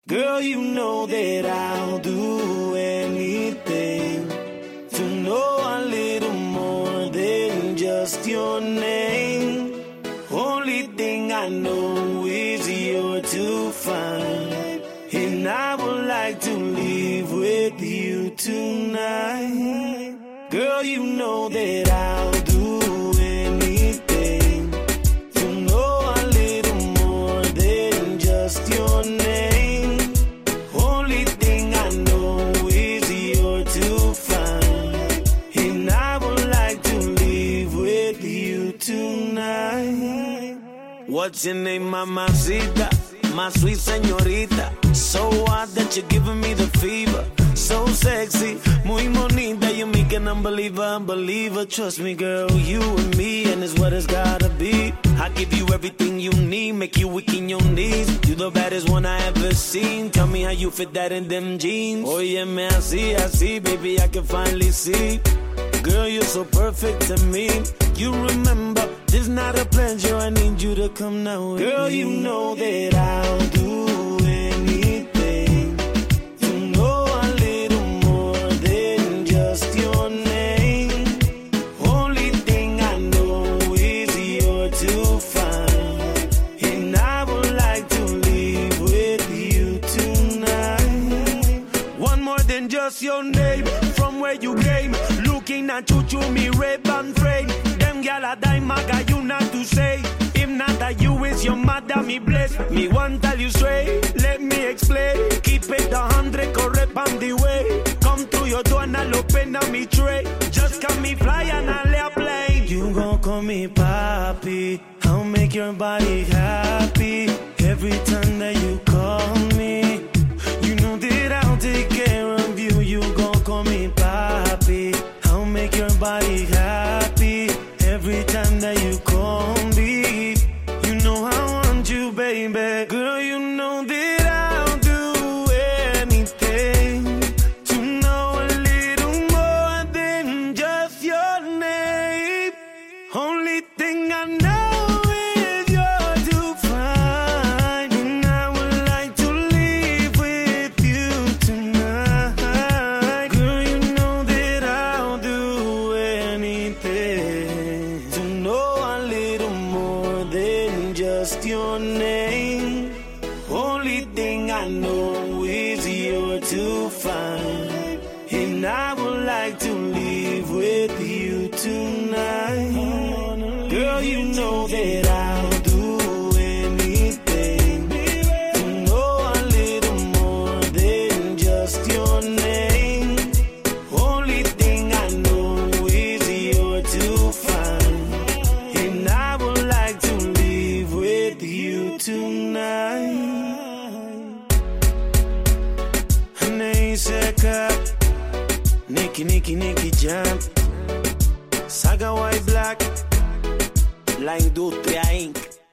Girl, you know that I'll do anything to know a little more than just your name. Only thing I know is you're too fine, and I would like to live with you tonight. Girl, you know that I'll do anything to know a little more than just your name. Only thing I know is you're too fine, and I would like to live with you tonight. What's your name, mamacita? My sweet señorita. So hot that you're giving me the fever. So sexy, muy bonita. You make an unbeliever. Trust me, girl, you and me, and it's what it's gotta be. I give you everything you need, make you weak in your knees. You the baddest one I ever seen. Tell me how you fit that in them jeans. Óyeme así, baby, I can finally see. Girl, you're so perfect to me. You remember, this not a pleasure, I need you to come now with Girl, me. You know that I'll do anything to know a little more than just your name. Only thing I know is you're too fine, and I would like to live with you tonight. One more than just your name, from where you came. Looking at you, me red and frame. Them gyal a die maga, you not to say. If not that you is your mother, me bless. Me want tell you straight, let me explain. Keep it 100, correct on the way. Come to your door and I'll open up me tray. Just come me fly and I'll lay a plane. You gon' call me papi, I'll make your body happy. Every time that you call me, you know that I'll take care of you. You gon' call me papi, I'll make your body happy. Every time that you call me, you know I want you, baby. Girl, you know that I'll do anything to know a little more than just your name. Only thing I know is you're too fine, and I would like to live with you tonight. Girl, you know that I'll do anything to know a little more than just your name. Only thing I know is you're too fine, and I would like to live with you tonight. Girl, you know that I'll do anything to know a little more than just your name. Only thing I know is you're too fine, and I would like to live with you tonight. Seka, Nicky Jam, Saga White Black, La Industria Inc.